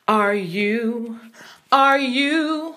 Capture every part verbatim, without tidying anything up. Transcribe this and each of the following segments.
Are you, are you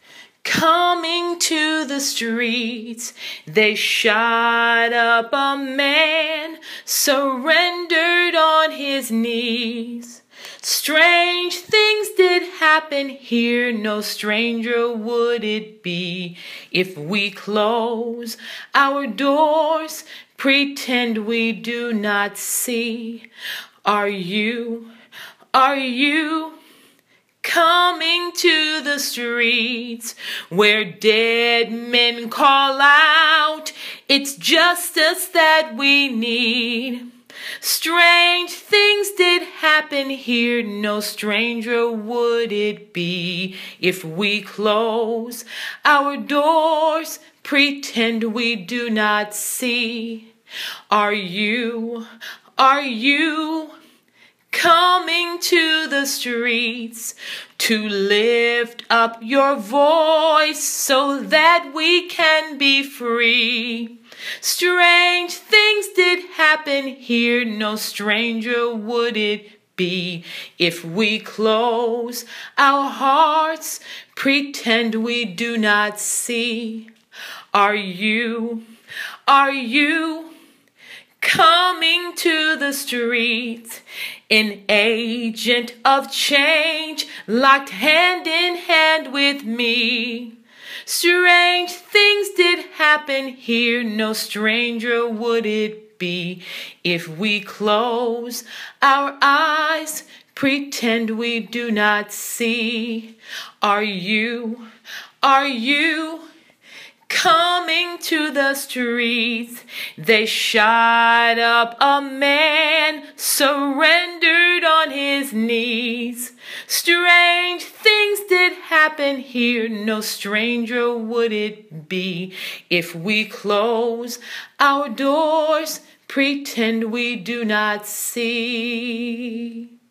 coming to the streets? They shot up a man, surrendered on his knees. Strange things did happen here, no stranger would it be if we close our doors, pretend we do not see. Are you, are you coming to the streets where dead men call out, it's justice that we need? Strange things did happen here, no stranger would it be if we close our doors, pretend we do not see. Are you, are you coming to the streets to lift up your voice so that we can be free? Strange things did happen here, no stranger would it be if we close our hearts, pretend we do not see. Are you, are you coming to the streets, an agent of change, locked hand in hand with me? Strange things did happen here, no stranger would it be if we close our eyes, pretend we do not see. Are you, are you coming to the streets? They shot up a man, surrendered on his knees. Strange things did happen here, no stranger would it be if we close our doors, pretend we do not see.